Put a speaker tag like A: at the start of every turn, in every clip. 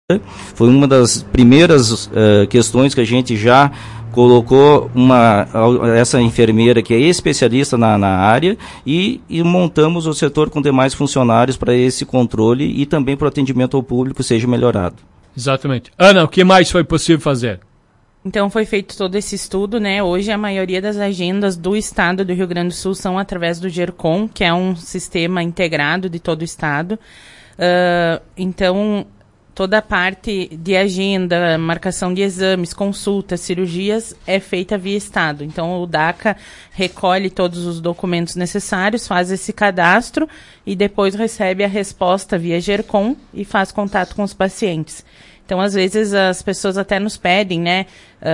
A: Foi uma das primeiras questões que a gente já colocou essa enfermeira que é especialista na área e montamos o setor com demais funcionários para esse controle e também para o atendimento ao público seja melhorado.
B: Exatamente. Ana, o que mais foi possível fazer?
C: Então foi feito todo esse estudo, né? Hoje a maioria das agendas do estado do Rio Grande do Sul são através do GERCOM, que é um sistema integrado de todo o estado. Então toda a parte de agenda, marcação de exames, consultas, cirurgias é feita via estado. Então o DACA recolhe todos os documentos necessários, faz esse cadastro e depois recebe a resposta via GERCOM e faz contato com os pacientes. Então às vezes as pessoas até nos pedem, né,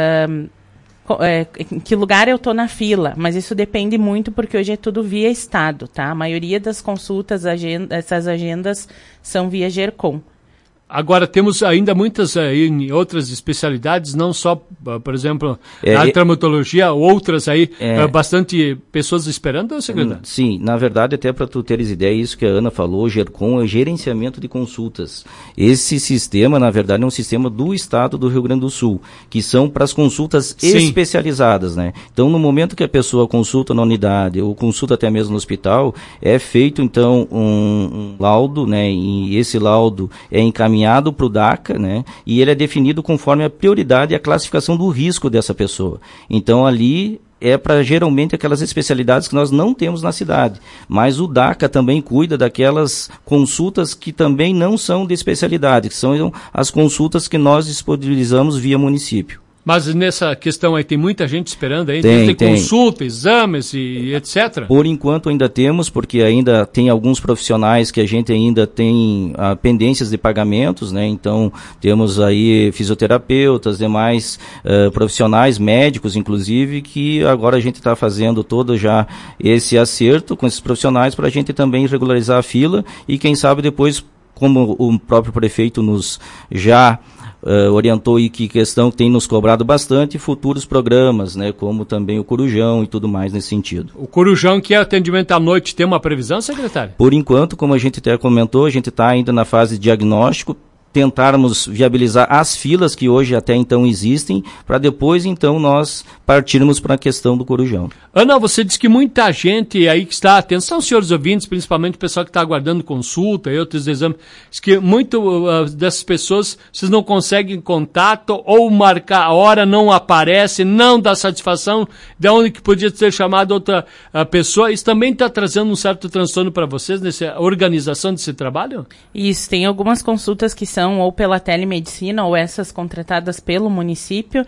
C: em que lugar eu estou na fila, mas isso depende muito porque hoje é tudo via estado, tá? A maioria das consultas, essas agendas são via GERCOM.
B: Agora, temos ainda muitas em outras especialidades, não só, por exemplo, na traumatologia, outras aí, bastante pessoas esperando, secretário?
A: Sim, na verdade, até para tu teres ideia, isso que a Ana falou, o GERCOM é gerenciamento de consultas. Esse sistema, na verdade, é um sistema do estado do Rio Grande do Sul, que são para as consultas especializadas, né? Então, no momento que a pessoa consulta na unidade, ou consulta até mesmo no hospital, é feito, então, um laudo, né? E esse laudo é encaminhado para o DACA, né? E ele é definido conforme a prioridade e a classificação do risco dessa pessoa. Então, ali é para geralmente aquelas especialidades que nós não temos na cidade. Mas o DACA também cuida daquelas consultas que também não são de especialidade, que são as consultas que nós disponibilizamos via município.
B: Mas nessa questão aí tem muita gente esperando aí? Tem consulta, exames e etc?
A: Por enquanto ainda temos, porque ainda tem alguns profissionais que a gente ainda tem pendências de pagamentos, né? Então temos aí fisioterapeutas, demais profissionais, médicos inclusive, que agora a gente está fazendo todo já esse acerto com esses profissionais para a gente também regularizar a fila e quem sabe depois, como o próprio prefeito nos já orientou e que questão tem nos cobrado bastante, futuros programas, né, como também o Corujão e tudo mais nesse sentido.
B: O Corujão, que é atendimento à noite, tem uma previsão, secretário?
A: Por enquanto, como a gente até comentou, a gente está ainda na fase de diagnóstico, tentarmos viabilizar as filas que hoje até então existem, para depois então nós partirmos para a questão do Corujão.
B: Ana, você disse que muita gente aí que está, atenção senhores ouvintes, principalmente o pessoal que está aguardando consulta e outros exames, diz que muito dessas pessoas vocês não conseguem contato ou marcar a hora, não aparece, não dá satisfação, de onde que podia ser chamada outra pessoa. Isso também está trazendo um certo transtorno para vocês nessa organização desse trabalho?
C: Isso, tem algumas consultas que são ou pela telemedicina ou essas contratadas pelo município.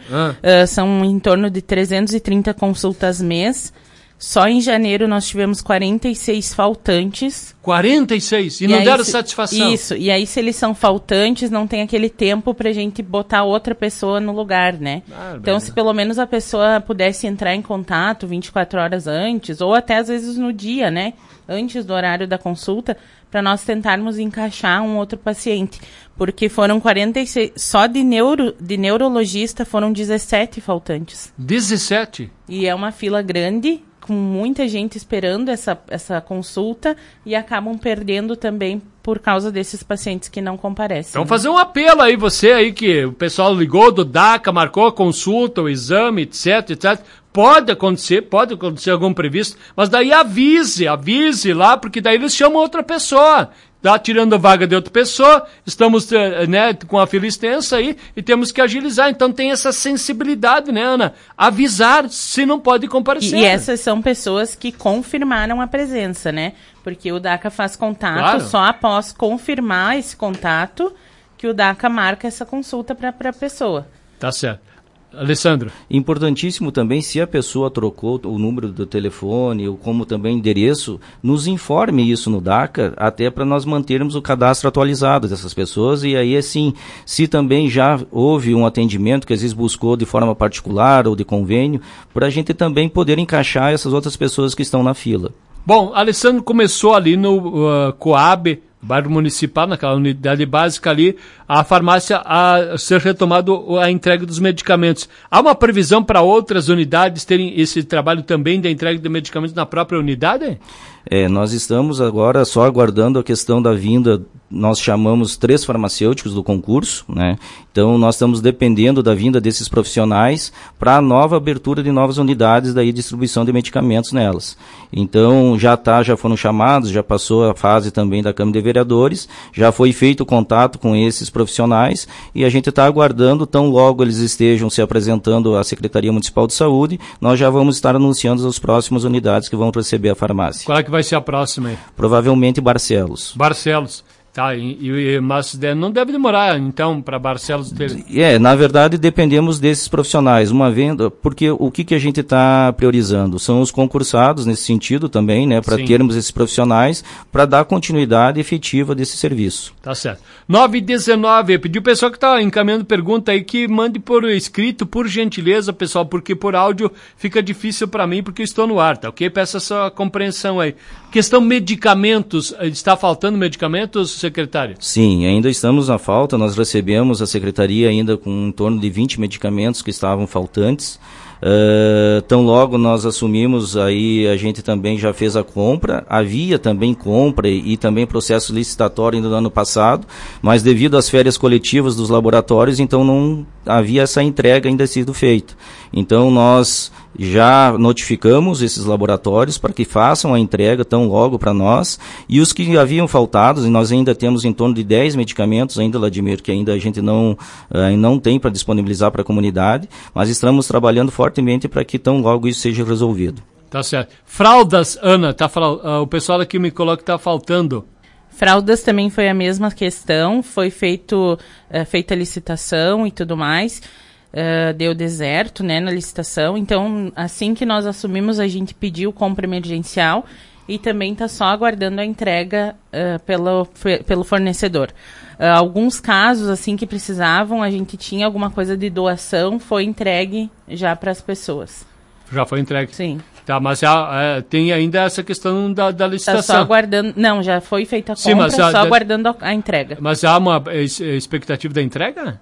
C: São em torno de 330 consultas mês. Só em janeiro nós tivemos 46 faltantes.
B: 46? E não deram satisfação?
C: Isso. E aí, se eles são faltantes, não tem aquele tempo pra gente botar outra pessoa no lugar, né? Então, se pelo menos a pessoa pudesse entrar em contato 24 horas antes, ou até às vezes no dia, né? Antes do horário da consulta, para nós tentarmos encaixar um outro paciente. Porque foram 46... Só de neurologista foram 17 faltantes.
B: 17?
C: E é uma fila grande, com muita gente esperando essa consulta e acabam perdendo também por causa desses pacientes que não comparecem.
B: Então fazer um apelo aí, você aí que o pessoal ligou do DACA, marcou a consulta, o exame, etc. Pode acontecer algum previsto, mas daí avise lá, porque daí eles chamam outra pessoa. Tá tirando a vaga de outra pessoa, estamos com a fila extensa aí e temos que agilizar. Então tem essa sensibilidade, né, Ana? Avisar se não pode comparecer.
C: E essas são pessoas que confirmaram a presença, né? Porque o DACA faz contato só após confirmar esse contato que o DACA marca essa consulta para a pessoa.
B: Tá certo. Alessandro.
A: Importantíssimo também, se a pessoa trocou o número do telefone ou como também endereço, nos informe isso no DACA, até para nós mantermos o cadastro atualizado dessas pessoas. E aí, assim, se também já houve um atendimento que às vezes buscou de forma particular ou de convênio, para a gente também poder encaixar essas outras pessoas que estão na fila.
B: Bom, Alessandro começou ali no Coab, bairro municipal, naquela unidade básica ali, a farmácia a ser retomado a entrega dos medicamentos. Há uma previsão para outras unidades terem esse trabalho também da entrega de medicamentos na própria unidade?
A: Nós estamos agora só aguardando a questão da vinda, nós chamamos 3 farmacêuticos do concurso, né? Então nós estamos dependendo da vinda desses profissionais para a nova abertura de novas unidades daí distribuição de medicamentos nelas. Então já foram chamados, já passou a fase também da Câmara de Vereadores, já foi feito o contato com esses profissionais e a gente está aguardando, tão logo eles estejam se apresentando à Secretaria Municipal de Saúde, nós já vamos estar anunciando as próximas unidades que vão receber a farmácia.
B: Qual é que vai ser a próxima aí?
A: Provavelmente Barcelos.
B: Barcelos. Tá, mas não deve demorar, então, para Barcelos ter...
A: Na verdade, dependemos desses profissionais. Uma venda, porque o que a gente está priorizando? São os concursados, nesse sentido também, né? Para termos esses profissionais, para dar continuidade efetiva desse serviço.
B: Tá certo. 9h19, pedi o pessoal que está encaminhando pergunta aí que mande por escrito, por gentileza, pessoal, porque por áudio fica difícil para mim, porque eu estou no ar, tá ok? Peço a sua compreensão aí. Questão medicamentos, está faltando medicamentos, secretário?
A: Sim, ainda estamos na falta, nós recebemos a secretaria ainda com em torno de 20 medicamentos que estavam faltantes. Tão logo nós assumimos, aí a gente também já fez a compra, havia também compra e também processo licitatório ainda no ano passado, mas devido às férias coletivas dos laboratórios, então não havia essa entrega ainda sido feita. Então nós já notificamos esses laboratórios para que façam a entrega tão logo para nós, e os que haviam faltados, e nós ainda temos em torno de 10 medicamentos ainda, Vladimir, que ainda a gente não tem para disponibilizar para a comunidade, mas estamos trabalhando fortemente para que tão logo isso seja resolvido.
B: Tá certo. Fraldas, Ana, o pessoal aqui me coloca que está faltando.
C: Fraldas também foi a mesma questão, foi feita a licitação e tudo mais. Deu deserto, né, na licitação, então assim que nós assumimos a gente pediu compra emergencial e também está só aguardando a entrega pelo fornecedor. Alguns casos assim que precisavam, a gente tinha alguma coisa de doação, foi entregue já para as pessoas.
B: Já foi entregue?
C: Sim.
B: Tá, mas tem ainda essa questão da licitação.
C: Está só aguardando, não, já foi feita a compra, mas só aguardando a entrega.
B: Mas há uma expectativa da entrega?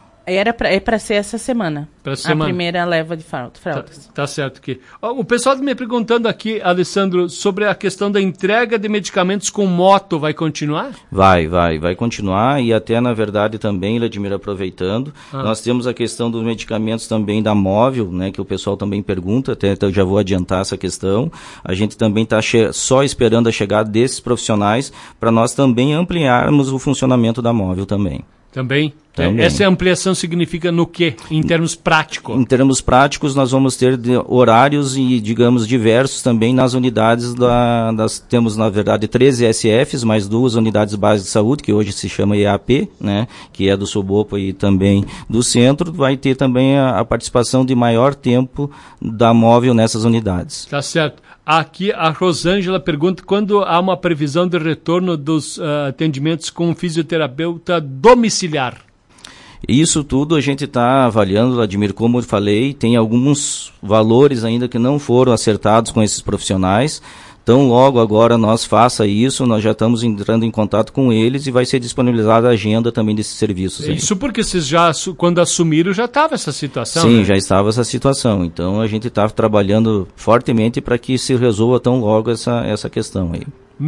C: É para ser essa semana. A primeira leva de fraldas.
B: Tá certo aqui. O pessoal me perguntando aqui, Alessandro, sobre a questão da entrega de medicamentos com moto, vai continuar?
A: Vai continuar, e até na verdade também, Vladimir, aproveitando, nós temos a questão dos medicamentos também da móvel, né, que o pessoal também pergunta, até eu já vou adiantar essa questão. A gente também está só esperando a chegada desses profissionais para nós também ampliarmos o funcionamento da móvel também.
B: Também. Essa ampliação significa no quê? Em termos práticos?
A: Em termos práticos, nós vamos ter horários e, digamos, diversos também nas unidades temos, na verdade, 13 SFs, mais 2 unidades básicas de saúde, que hoje se chama EAP, né, que é do Sobopa e também do centro. Vai ter também a participação de maior tempo da móvel nessas unidades.
B: Tá certo. Aqui a Rosângela pergunta quando há uma previsão de retorno dos atendimentos com fisioterapeuta domiciliar.
A: Isso tudo a gente está avaliando, Vladimir, como eu falei, tem alguns valores ainda que não foram acertados com esses profissionais. Então, logo agora nós faça isso, nós já estamos entrando em contato com eles e vai ser disponibilizada a agenda também desses serviços.
B: Isso porque vocês já, quando assumiram, já estava essa situação?
A: Sim,
B: né?
A: Já estava essa situação. Então, a gente está trabalhando fortemente para que se resolva tão logo essa questão aí.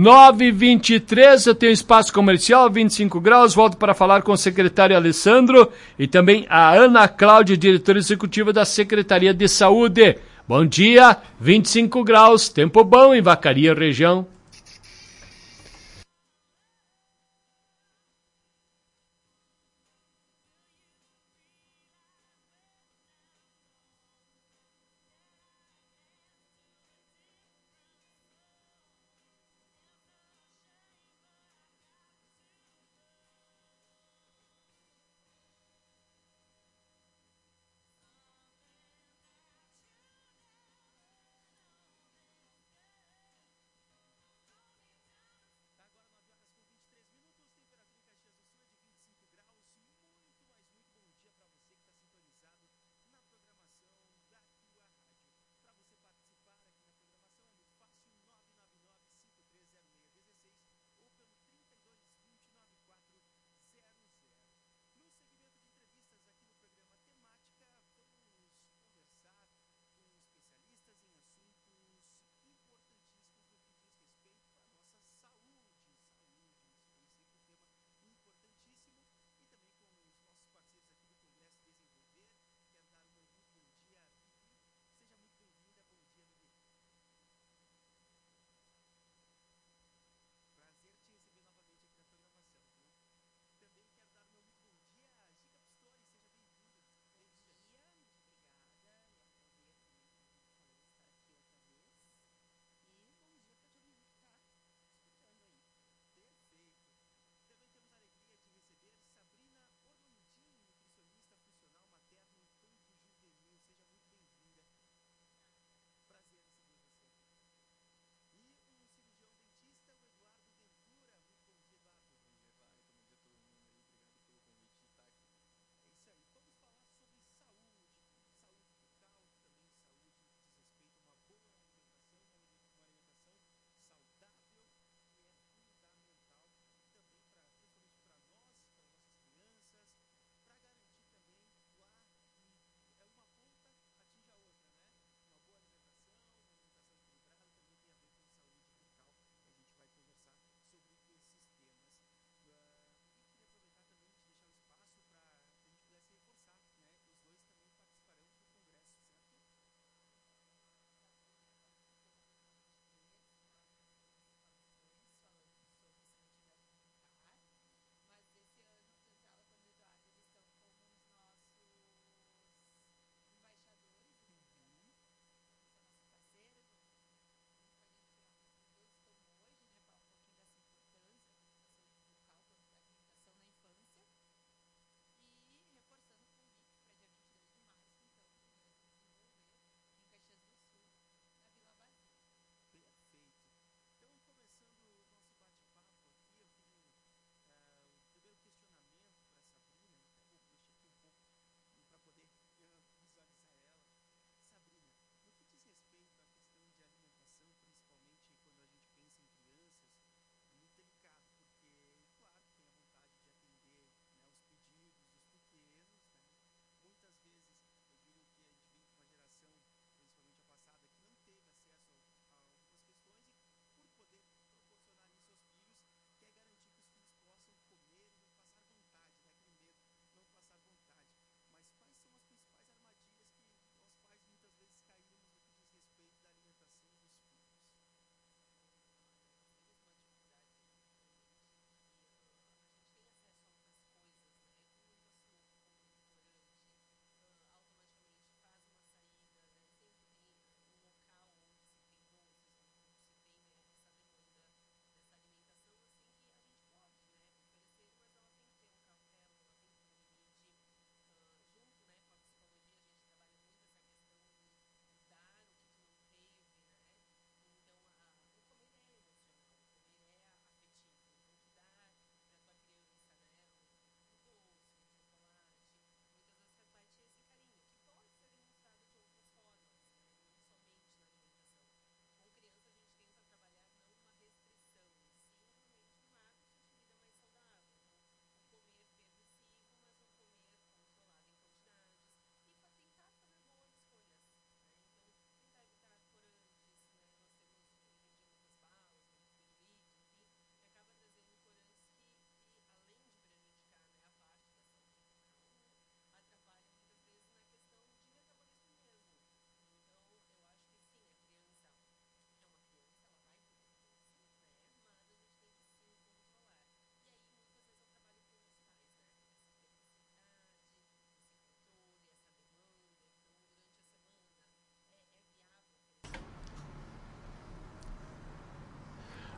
B: 9h23, eu tenho espaço comercial, 25 graus, volto para falar com o secretário Alessandro e também a Ana Cláudia, diretora executiva da Secretaria de Saúde. Bom dia, 25 graus, tempo bom em Vacaria, região.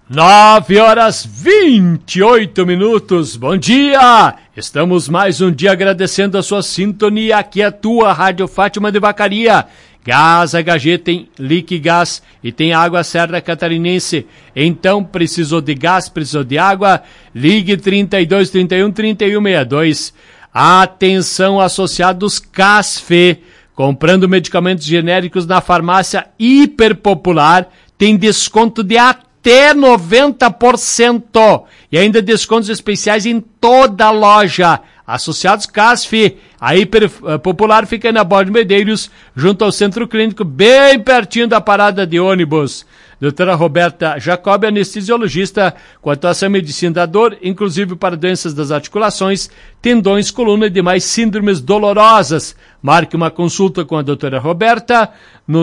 B: 9h28. Bom dia! Estamos mais um dia agradecendo a sua sintonia. Aqui é a tua Rádio Fátima de Vacaria. Gás HG tem Liquigás e tem Água Serra Catarinense. Então, precisou de gás, precisou de água? Ligue 32 31 31 62. Atenção, associados Casfe. Comprando medicamentos genéricos na farmácia Hiperpopular, tem desconto de até 90%. E ainda descontos especiais em toda a loja. Associados Casfe, a Hiperpopular fica na Borda de Medeiros, junto ao Centro Clínico, bem pertinho da parada de ônibus. Doutora Roberta Jacob, anestesiologista, com atuação em medicina da dor, inclusive para doenças das articulações, tendões, coluna e demais síndromes dolorosas. Marque uma consulta com a doutora Roberta no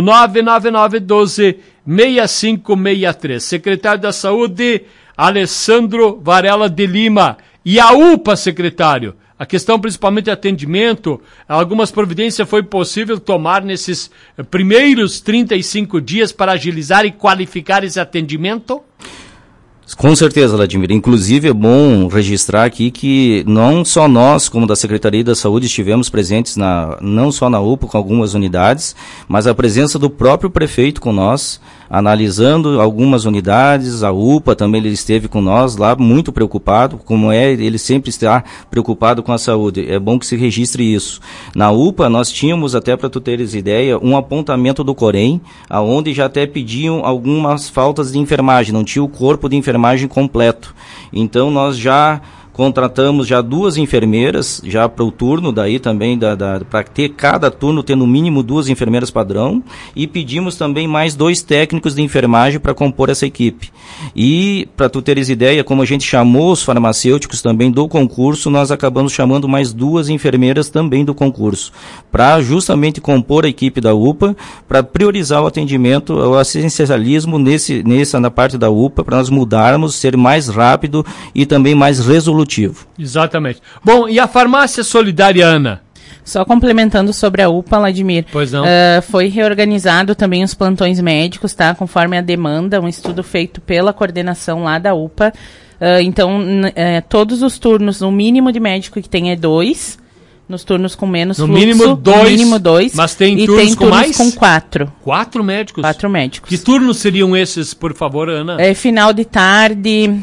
B: 99912-6563. Secretário da Saúde, Alessandro Varela de Lima. E a UPA, secretário? A questão principalmente de atendimento, algumas providências foi possível tomar nesses primeiros 35 dias para agilizar e qualificar esse atendimento?
A: Com certeza, Vladimir. Inclusive é bom registrar aqui que não só nós, como da Secretaria da Saúde, estivemos presentes não só na UPA, com algumas unidades, mas a presença do próprio prefeito com nós, analisando algumas unidades. A UPA também ele esteve com nós lá, muito preocupado, como ele sempre está preocupado com a saúde. É bom que se registre isso. Na UPA nós tínhamos, até para tu teres ideia, um apontamento do Corém, aonde já até pediam algumas faltas de enfermagem, não tinha o corpo de enfermagem completo. Então nós já contratamos já 2 enfermeiras, já para o turno, daí também, para ter cada turno ter no mínimo 2 enfermeiras padrão, e pedimos também mais 2 técnicos de enfermagem para compor essa equipe. E, para tu teres ideia, como a gente chamou os farmacêuticos também do concurso, nós acabamos chamando mais 2 enfermeiras também do concurso, para justamente compor a equipe da UPA, para priorizar o atendimento, o assistencialismo na parte da UPA, para nós mudarmos, ser mais rápido e também mais resolutivo.
B: Exatamente. Bom, e a farmácia solidária, Ana?
C: Só complementando sobre a UPA, Vladimir.
B: Pois não.
C: Foi reorganizado também os plantões médicos, tá? Conforme a demanda, um estudo feito pela coordenação lá da UPA. Então, todos os turnos, o mínimo de médico que tem é 2. Nos turnos com menos
B: no
C: fluxo.
B: Mínimo 2.
C: No mínimo 2.
B: Mas tem turnos com mais?
C: Com 4.
B: 4 médicos?
C: 4 médicos.
B: Que turnos seriam esses, por favor, Ana?
C: Final de tarde...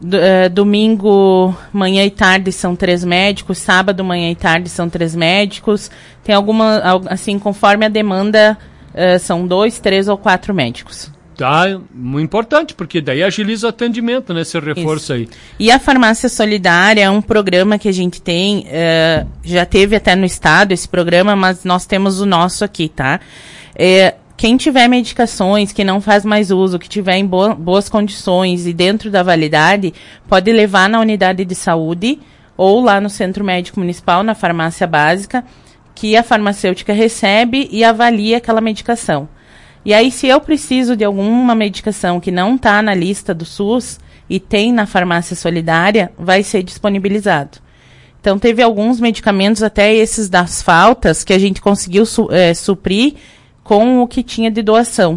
C: domingo, manhã e tarde são 3 médicos, sábado, manhã e tarde são 3 médicos, tem alguma, assim, conforme a demanda, são 2, 3 ou 4 médicos.
B: Tá, muito importante, porque daí agiliza o atendimento, né, esse reforço. Isso. Aí.
C: E a Farmácia Solidária é um programa que a gente tem, já teve até no estado esse programa, mas nós temos o nosso aqui, tá? Quem tiver medicações, que não faz mais uso, que tiver em boas condições e dentro da validade, pode levar na unidade de saúde ou lá no Centro Médico Municipal, na farmácia básica, que a farmacêutica recebe e avalia aquela medicação. E aí, se eu preciso de alguma medicação que não está na lista do SUS e tem na farmácia solidária, vai ser disponibilizado. Então, teve alguns medicamentos, até esses das faltas, que a gente conseguiu suprir com o que tinha de doação.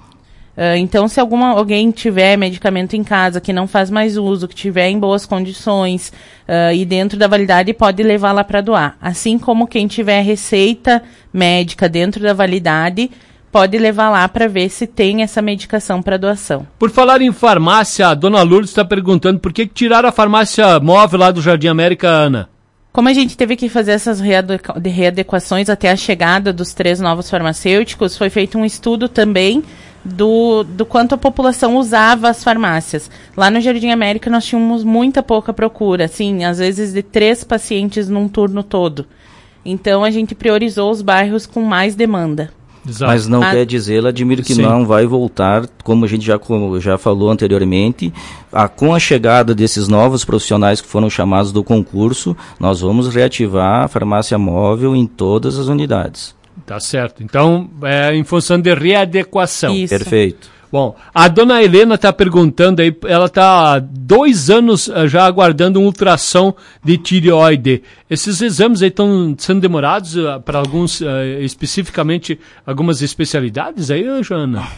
C: Então, se alguém tiver medicamento em casa que não faz mais uso, que tiver em boas condições e dentro da validade, pode levar lá para doar. Assim como quem tiver receita médica dentro da validade, pode levar lá para ver se tem essa medicação para doação.
B: Por falar em farmácia, a dona Lourdes está perguntando por que tiraram a farmácia móvel lá do Jardim América, Ana?
C: Como a gente teve que fazer essas readequações até a chegada dos 3 novos farmacêuticos, foi feito um estudo também do quanto a população usava as farmácias. Lá no Jardim América nós tínhamos muita pouca procura, assim, às vezes de 3 pacientes num turno todo. Então a gente priorizou os bairros com mais demanda.
A: Exato. Mas não quer dizer, Vladimir, que não vai voltar, como a gente já falou anteriormente, com a chegada desses novos profissionais que foram chamados do concurso, nós vamos reativar a farmácia móvel em todas as unidades.
B: Tá certo. Então, em função de readequação.
C: Isso.
A: Perfeito.
B: Bom, a dona Helena está perguntando aí, ela está há 2 anos já aguardando um ultrassom de tireoide. Esses exames aí estão sendo demorados para alguns, especificamente, algumas especialidades aí, Joana?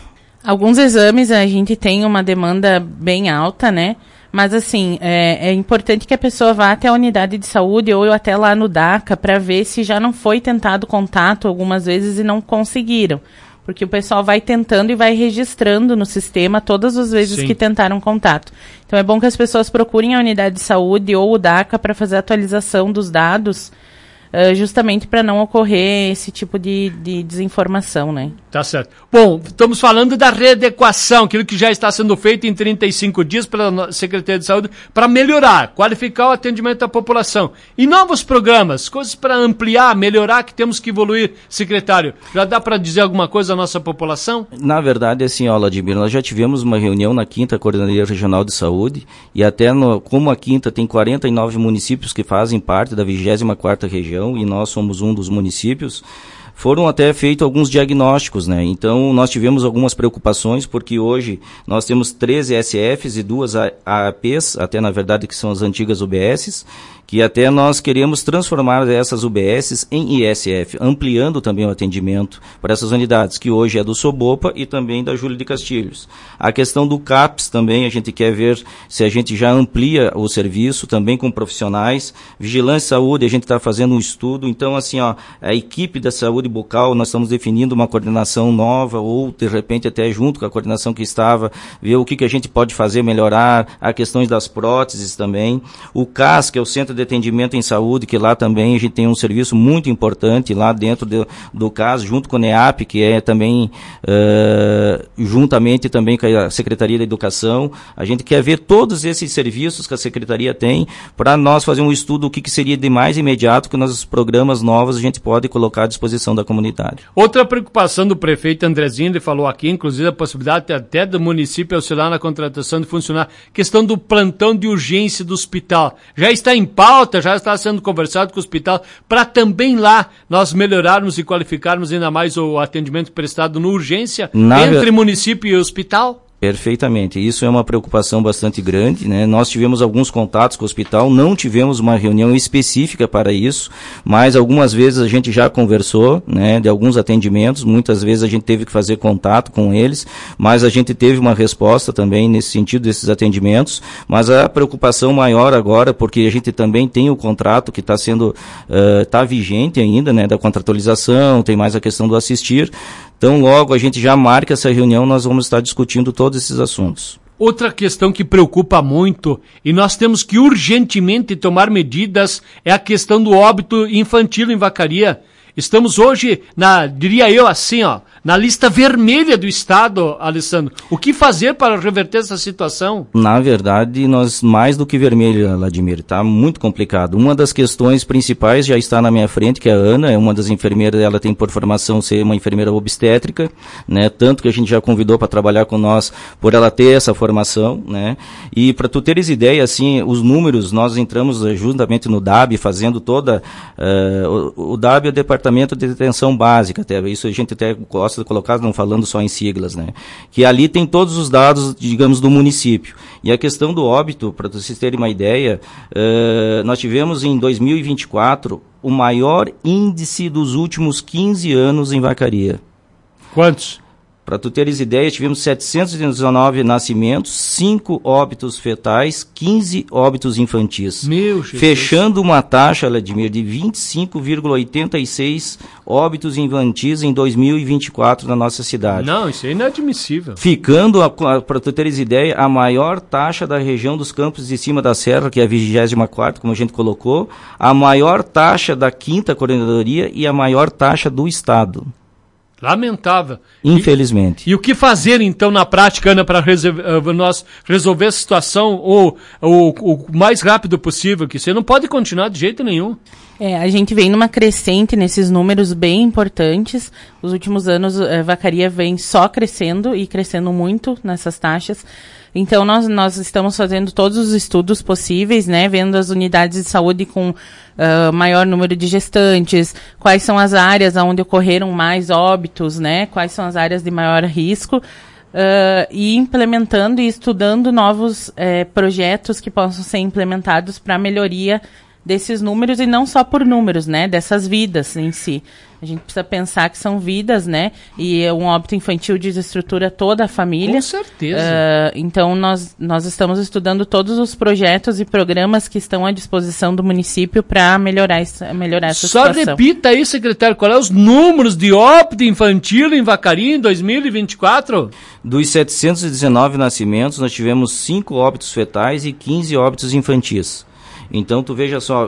C: Alguns exames a gente tem uma demanda bem alta, né? Mas, assim, é importante que a pessoa vá até a unidade de saúde ou até lá no DACA para ver se já não foi tentado contato algumas vezes e não conseguiram. Porque o pessoal vai tentando e vai registrando no sistema todas as vezes que tentaram contato. Então, é bom que as pessoas procurem a unidade de saúde ou o DACA para fazer a atualização dos dados, justamente para não ocorrer esse tipo de desinformação, né?
B: Tá certo. Bom, estamos falando da readequação, aquilo que já está sendo feito em 35 dias pela Secretaria de Saúde para melhorar, qualificar o atendimento da população. E novos programas, coisas para ampliar, melhorar, que temos que evoluir, secretário. Já dá para dizer alguma coisa à nossa população?
A: Na verdade, assim, Vladimir, nós já tivemos uma reunião na 5ª Coordenadoria Regional de Saúde e até como a 5ª tem 49 municípios que fazem parte da 24ª região e nós somos um dos municípios, foram até feitos alguns diagnósticos, né? Então, nós tivemos algumas preocupações, porque hoje nós temos 13 SFs e 2 AAPs, até na verdade que são as antigas UBSs, que até nós queremos transformar essas UBSs em ISF, ampliando também o atendimento para essas unidades, que hoje é do Sobopa e também da Júlio de Castilhos. A questão do CAPS também, a gente quer ver se a gente já amplia o serviço, também com profissionais. Vigilância e Saúde, a gente está fazendo um estudo, então assim, a equipe da saúde bucal, nós estamos definindo uma coordenação nova, ou de repente até junto com a coordenação que estava, ver o que a gente pode fazer, melhorar, a questões das próteses também. O CAS, que é o Centro de Atendimento em Saúde, que lá também a gente tem um serviço muito importante lá dentro do CAS, junto com o NEAP, que é também juntamente também com a Secretaria da Educação. A gente quer ver todos esses serviços que a Secretaria tem para nós fazer um estudo do que seria de mais imediato que nos programas novos a gente pode colocar à disposição da comunidade.
B: Outra preocupação do prefeito Andrezinho, ele falou aqui, inclusive a possibilidade até do município auxiliar na contratação de funcionário, questão do plantão de urgência do hospital. Já está em pauta, já está sendo conversado com o hospital, para também lá nós melhorarmos e qualificarmos ainda mais o atendimento prestado no urgência entre município e hospital?
A: Perfeitamente. Isso é uma preocupação bastante grande, né? Nós tivemos alguns contatos com o hospital, não tivemos uma reunião específica para isso, mas algumas vezes a gente já conversou, né, de alguns atendimentos, muitas vezes a gente teve que fazer contato com eles, mas a gente teve uma resposta também nesse sentido desses atendimentos, mas a preocupação maior agora, porque a gente também tem o contrato que está sendo, está vigente ainda, né, da contratualização, tem mais a questão do assistir. Então, logo a gente já marca essa reunião, nós vamos estar discutindo todos esses assuntos.
B: Outra questão que preocupa muito, e nós temos que urgentemente tomar medidas, é a questão do óbito infantil em Vacaria. Estamos hoje, diria eu assim, na lista vermelha do Estado, Alessandro. O que fazer para reverter essa situação?
A: Na verdade, nós mais do que vermelho, Vladimir, está muito complicado. Uma das questões principais já está na minha frente, que é a Ana, é uma das enfermeiras, ela tem por formação ser uma enfermeira obstétrica, né? Tanto que a gente já convidou para trabalhar com nós por ela ter essa formação, né? E para tu teres ideia, assim, os números, nós entramos juntamente no DAB, fazendo toda, o DAB é o Departamento de Detenção Básica, até isso a gente até gosta de colocar, não falando só em siglas, né? Que ali tem todos os dados, digamos, do município. E a questão do óbito, para vocês terem uma ideia, nós tivemos em 2024 o maior índice dos últimos 15 anos em Vacaria.
B: Quantos?
A: Para tu teres ideia, tivemos 719 nascimentos, 5 óbitos fetais, 15 óbitos infantis.
B: Meu Jesus.
A: Fechando uma taxa, Vladimir, de 25,86 óbitos infantis em 2024 na nossa cidade.
B: Não, isso é inadmissível.
A: Ficando, para tu teres ideia, a maior taxa da região dos Campos de Cima da Serra, que é a 24ª, como a gente colocou, a maior taxa da 5ª Coordenadoria e a maior taxa do Estado.
B: Lamentável.
A: Infelizmente.
B: E o que fazer, então, na prática, Ana, para nós resolver a situação o mais rápido possível? Que você não pode continuar de jeito nenhum.
C: A gente vem numa crescente nesses números bem importantes. Os últimos anos, a Vacaria vem só crescendo e crescendo muito nessas taxas. Então, nós estamos fazendo todos os estudos possíveis, né? Vendo as unidades de saúde com maior número de gestantes, quais são as áreas onde ocorreram mais óbitos, né? Quais são as áreas de maior risco, e implementando e estudando novos projetos que possam ser implementados para melhoria desses números, e não só por números, né, dessas vidas em si. A gente precisa pensar que são vidas, né? E um óbito infantil desestrutura toda a família.
B: Com certeza.
C: Então, nós estamos estudando todos os projetos e programas que estão à disposição do município para melhorar essa situação.
B: Só repita aí, secretário, qual é os números de óbito infantil em Vacaria em 2024?
A: Dos 719 nascimentos, nós tivemos 5 óbitos fetais e 15 óbitos infantis. Então, tu veja só,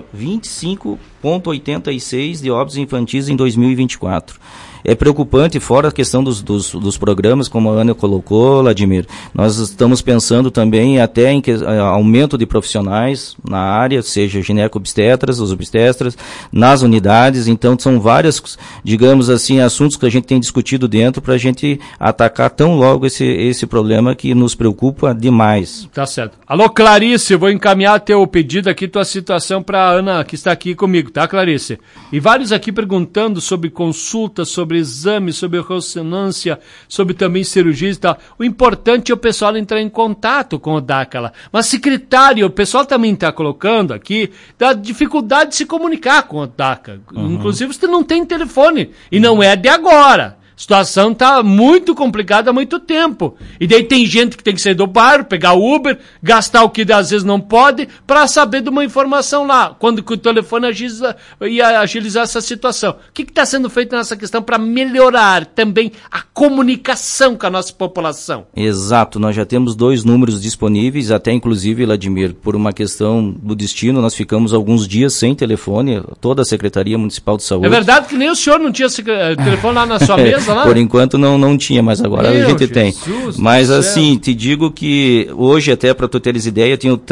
A: 25,86 de óbitos infantis em 2024. É preocupante, fora a questão dos programas, como a Ana colocou, Vladimir. Nós estamos pensando também até em aumento de profissionais na área, seja gineco-obstetras, os obstetras, nas unidades. Então, são vários, digamos assim, assuntos que a gente tem discutido dentro para a gente atacar tão logo esse problema que nos preocupa demais.
B: Tá certo. Alô, Clarice, eu vou encaminhar teu pedido aqui, tua situação para a Ana, que está aqui comigo, tá, Clarice? E vários aqui perguntando sobre consultas, sobre exame, sobre ressonância, sobre também cirurgias e tal. O importante é o pessoal entrar em contato com o DACA lá. Mas, secretário, o pessoal também está colocando aqui da dificuldade de se comunicar com o DACA. Inclusive, você não tem telefone. E não é de agora. A situação está muito complicada há muito tempo. E daí tem gente que tem que sair do bairro, pegar o Uber, gastar o que às vezes não pode, para saber de uma informação lá, quando que o telefone ia agilizar essa situação. O que está sendo feito nessa questão para melhorar também a comunicação com a nossa população?
A: Exato, nós já temos 2 números disponíveis, até inclusive, Vladimir, por uma questão do destino, nós ficamos alguns dias sem telefone, toda a Secretaria Municipal de Saúde.
B: É verdade que nem o senhor não tinha telefone lá na sua mesa?
A: Por enquanto não tinha, mas agora a gente tem. Mas assim, te digo que hoje, até para tu teres ideia, eu tenho o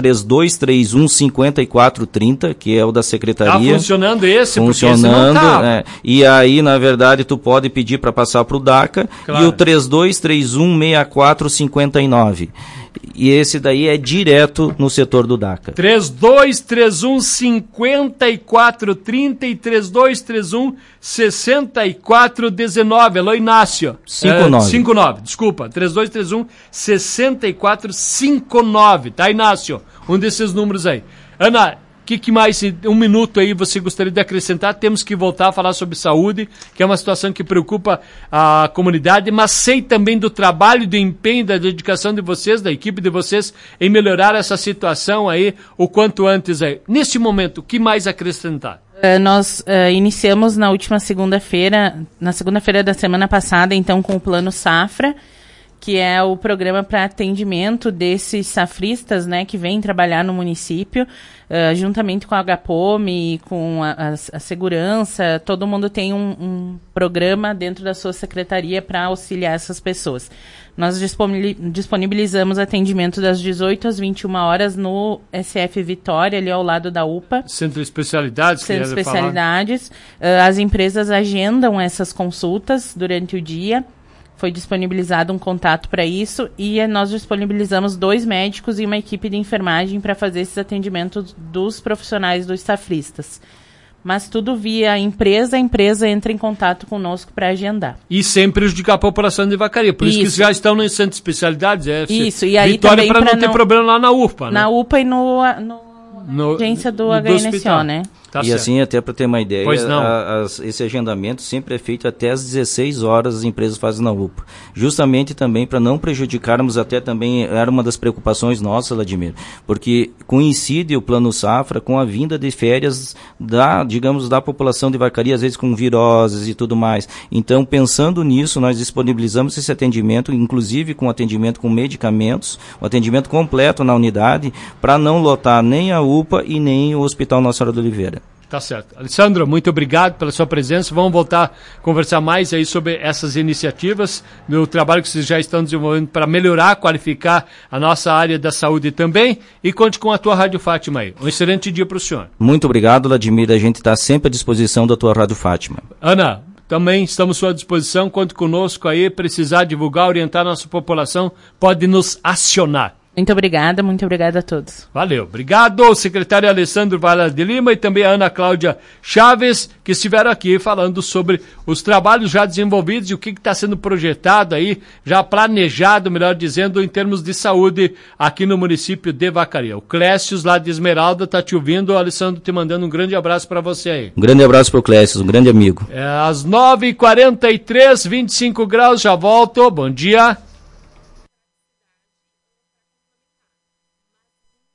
A: 3231-5430, que é o da Secretaria.
B: Tá funcionando esse?
A: Funcionando, né? E aí, na verdade, tu pode pedir para passar para o DACA, claro. E o 3231-6459. E esse daí é direto no setor do DACA.
B: 3231-5430 e 3231-6419. Alô, Inácio. 59, desculpa. 3231-6459. Tá, Inácio? Um desses números aí. Ana, o que mais, um minuto aí, você gostaria de acrescentar? Temos que voltar a falar sobre saúde, que é uma situação que preocupa a comunidade, mas sei também do trabalho, do empenho, da dedicação de vocês, da equipe de vocês, em melhorar essa situação aí o quanto antes aí. Neste momento, o que mais acrescentar?
C: Nós iniciamos na segunda-feira da semana passada, então, com o Plano Safra, que é o programa para atendimento desses safristas, né, que vêm trabalhar no município, juntamente com a HPOME, com a segurança. Todo mundo tem um programa dentro da sua secretaria para auxiliar essas pessoas. Nós disponibilizamos atendimento das 18 às 21 horas no SF Vitória, ali ao lado da UPA.
B: Centro de Especialidades.
C: Centro de Especialidades. As empresas agendam essas consultas durante o dia. Foi disponibilizado um contato para isso e nós disponibilizamos 2 médicos e uma equipe de enfermagem para fazer esses atendimentos dos profissionais dos safristas. Mas tudo via a empresa entra em contato conosco para agendar.
B: E sem prejudicar a população de Vacaria. Por isso que já estão no centro de especialidades.
C: Isso, e aí
B: Vitória para não ter problema lá na UPA, né?
C: Na UPA e na agência do HNSO, né?
A: Tá e certo. Assim, até para ter uma ideia, esse agendamento sempre é feito até às 16 horas, as empresas fazem na UPA. Justamente também para não prejudicarmos, até também era uma das preocupações nossas, Vladimir, porque coincide o Plano Safra com a vinda de férias da população de Vacaria, às vezes com viroses e tudo mais. Então, pensando nisso, nós disponibilizamos esse atendimento, inclusive com atendimento com medicamentos, o atendimento completo na unidade, para não lotar nem a UPA e nem o Hospital Nossa Senhora do Oliveira.
B: Tá certo. Alessandro, muito obrigado pela sua presença. Vamos voltar a conversar mais aí sobre essas iniciativas, do trabalho que vocês já estão desenvolvendo para melhorar, qualificar a nossa área da saúde também. E conte com a tua Rádio Fátima aí. Um excelente dia para o senhor.
A: Muito obrigado, Vladimir. A gente está sempre à disposição da tua Rádio Fátima.
B: Ana, também estamos à sua disposição. Conte conosco aí. Precisar divulgar, orientar a nossa população, pode nos acionar.
C: Muito obrigada a todos.
B: Valeu, obrigado, secretário Alessandro Varela de Lima e também a Ana Cláudia Chaves, que estiveram aqui falando sobre os trabalhos já desenvolvidos e o que está sendo projetado aí, já planejado, melhor dizendo, em termos de saúde aqui no município de Vacaria. O Clécius, lá de Esmeralda, tá te ouvindo, Alessandro, te mandando um grande abraço para você aí.
A: Um grande abraço pro Clécius, um grande amigo.
B: Às 9h43, 25 graus, já volto, bom dia.